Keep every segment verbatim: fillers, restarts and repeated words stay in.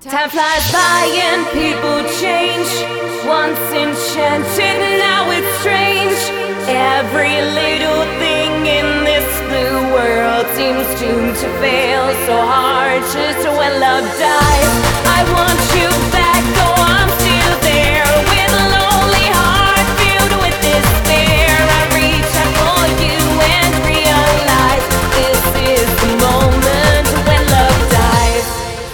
Time flies by and people change. Once enchanted, now it's strange. Every little thing in this blue world seems doomed to fail. So hard just when love dies. I want you back, though I'm still there. With a lonely heart filled with despair, I reach out for you and realize this is the moment when love dies.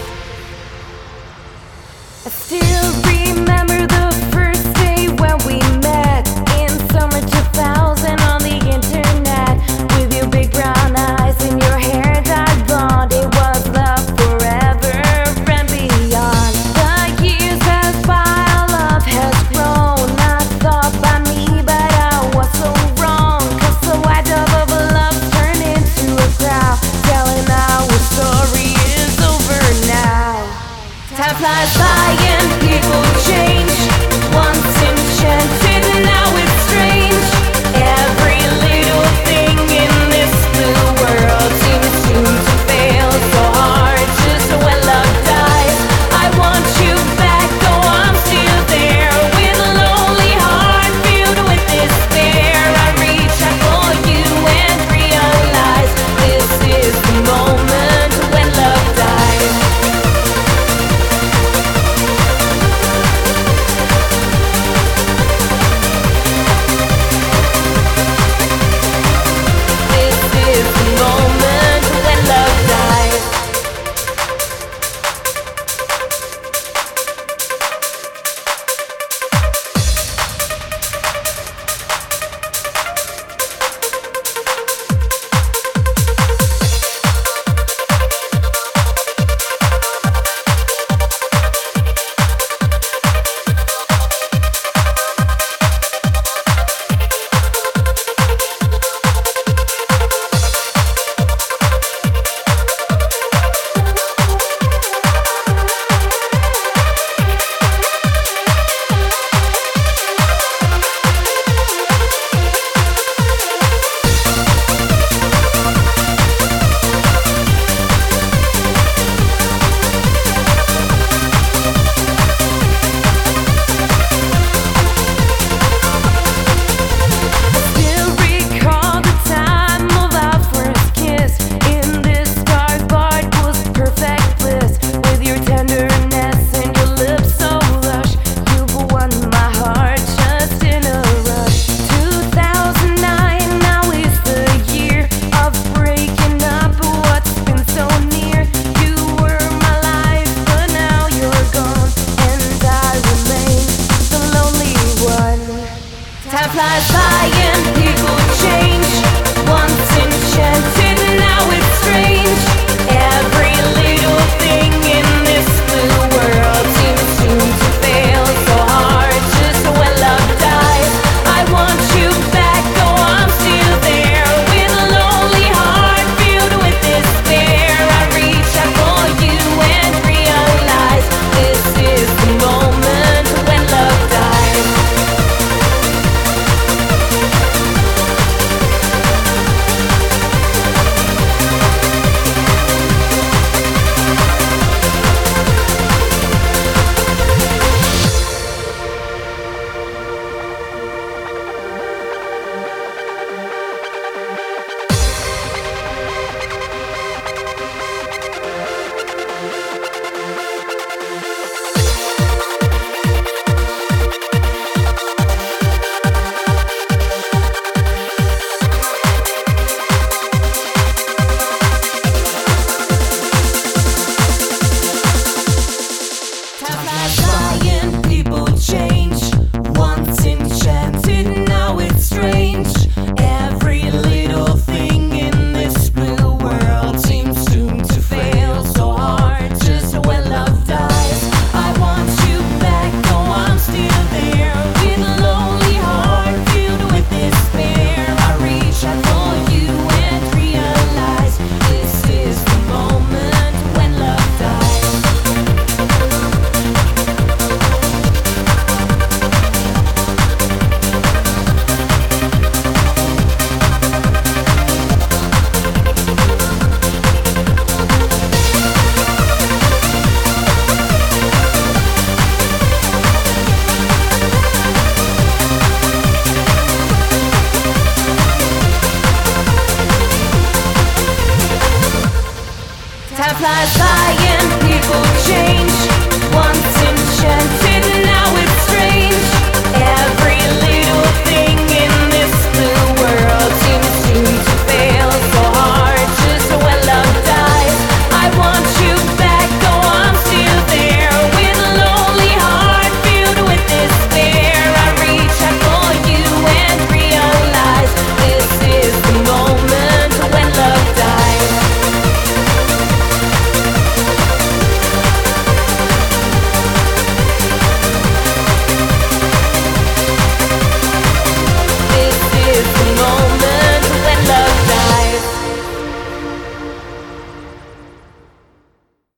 I still remember the first day when we met in summer two thousand on the internet. With your big brown eyes and your hair dyed blonde, it was love forever and beyond. The years pass by, our love has grown. Not thought by me, but I was so wrong. Cause the white dove of a love turned into a crowd, telling our story is over now. Time flies by and people change.